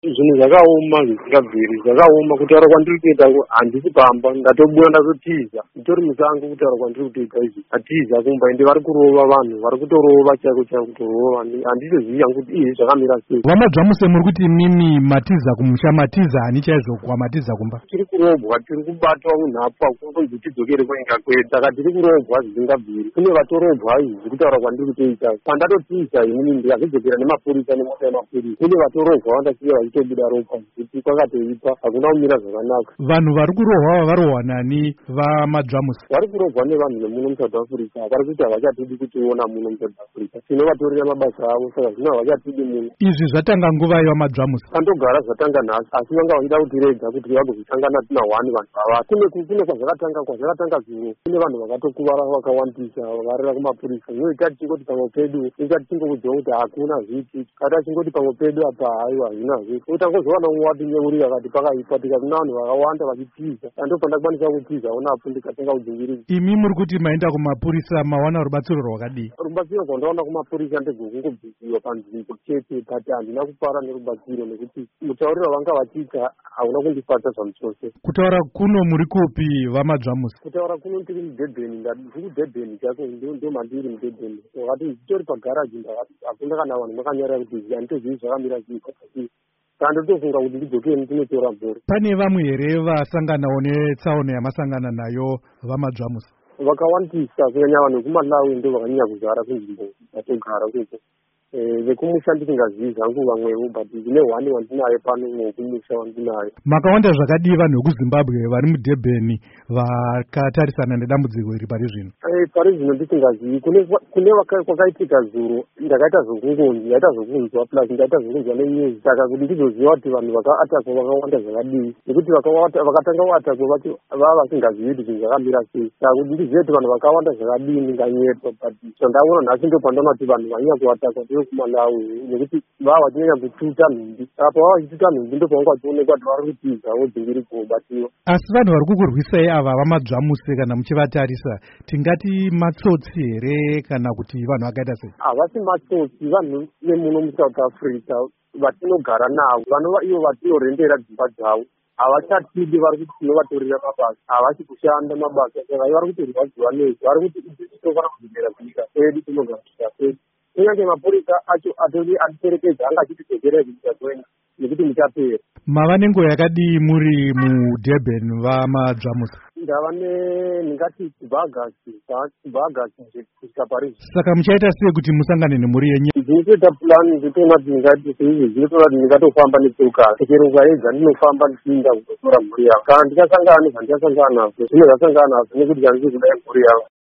Zvinhu zvakaoma zvisingabviri, zvakaoma. Kutaura kwandiri kuita handisi pamba, ndatobuda ndatotiza nditori musango. Kutaura kwandiri kutoita izvi atiza kumba, ende vari kurova vanhu, vari kutorova chaiko chaiko, kutorova. Handitozivi hangu kuti izvi zvakamira sei. VaMadzvamuse muri kuti imimi matiza kumusha, matiza hani chaizvo kwamatiza kumba? Tiri kurobwa, tiri kubatwa munhapwa kunzi tidzokere kwenga kwedu, saka tiri kurobwa zvisingabviri. Kune vatorobwa izvi kutaura kwandiri kutoita. Pandatotiza inini ndikazvidzokera nemapurisa nemota yemapurisa, kune vatorobwa vandasiya vachitobuda ropa kuti kwakatoipa, hakuna kumira zvakanaka. Vanhu vari kurohwa varohwa nani VaMadzvamuse? Vari kurohwa nevanhu vemuno muSouth Africa, vari kuti havachatidi kutiona muno muSouth Africa. Tinovatorera mabasa avo, saka zvino havachatidi muno. Izvi zvatanga nguva yeVaMadzvamuse? Pandogara zvatanga nhasi, asi vanga vachida kutirega kuti vagozosangana tina wani vanhu ava. Kune kwazvakatanga zuro, kune vanhu vakatokuvara vakawandisa, vakarera kumapurisa. Iwe ikati chingoti pamwe pedu, ikati chingokudziwa kuti hakuna zviti, kati achingoti pamwe pedu apa haiwa hazvina zviti. Utangozowana umwe watinyeurira akati pakaipa, tikati kuna vanhu vakawanda vachitiza, pandopandakwanisa kutiza unapo ndikatenga udzingiriri. Imi muri kuti maenda kumapurisa mawana rubatsiro rwakadii? Rubatsiro rwandaona kumapurisa ndegokungobvisiwa panzvimbo chete, but handina kupara nerubatsiro nekuti mutauriro wavanga vachiita hauna kundifadza zvamuchose. Kutaura kuno muri kupi VaMadzvamuse? Kutaura kuno tiri muDurban, ndiri kuDurban chako, ndo mandiri muDurban. Wakati nditori pagaraji, hakuna kana vanhu makanyarara kuti handitozivi zvakamira sei. Ndotofunga kuti ndidzokeni tinotora bhora. Pane vamwe here vasanganawo netsaona yamasangana nayo VaMadzvamuse? Vakawandisa, kunyanya vanhu vekuMalawi ndo vakanyanya kuzara kunzvimbo dzatogara kuko. Vekumusha ndisingazivi zvangu vamwevo, but ndine hwani wandinayo pano wekumusha wandinayo. Makawanda zvakadii vanhu vekuZimbabwe vari muDurban vakatarisana nedambudziko iri pari zvino? Pari zvino ndisingazivi. Kune kwakaitika zuro, ndakaita zvokunzwa plus ndaita zvokunzwa nenews, saka kuti ndizoziva kuti vanhu vakaatakwa vakawanda zvakadii, nekuti vakatanga kuatakwa vacho vava vasingazivi kuti zvinhu zvakamira sei. Saka kuti ndizive kuti vanhu vakawanda zvakadii ndinganyepa, but zvandaona nhasi ndo pandaona kuti vanhu vanyanya kuatakwa kuMalawi, nekuti vava vachinyanya kututa nhumbi. Apa vava vachituta nhumbi ndo pavanga vachionekwa kuti vari kutiza vodzingiri kubatiwa. Asi vanhu vari kukurwisai ava VaMadzvamuse, kana muchivatarisa, tingati matsotsi here kana kuti vanhu vakaita sei? Havasi matsotsi, vanhu vemuno muSouth Africa vatinogara navo, vanova ivo vatinorendera dzimba dzavo. Havachatidi, vari kuti tinovatorera mabasa, havasi kushanda mabasa, saka vari kutorwadziwa nezvo, vari kuti tinofanira kuzvibera kunyika kwedu, tinogara kunyika kwedu. Kunyange mapurisa acho atiterekedza anga achitidzokera kunyika kwedu nekuti muchapera. Mava nenguva yakadii muri muDurban VaMadzvamuse? Ndava ndingati kubva Agasti kusvika Paris. Saka muchaita sei kuti musangane nemhuri yenyu? Ndinotoita pulani nditoona kuti ndinotoona kuti ndingatofamba netsoka, chekerunga yega ndinofamba ndichiinda kuzotora mhuri yangu. Kana ndikasangana nezvandikasangana nazvo, zvimwe zvasangana nazvo nekuti handisi kudai mhuri yangu.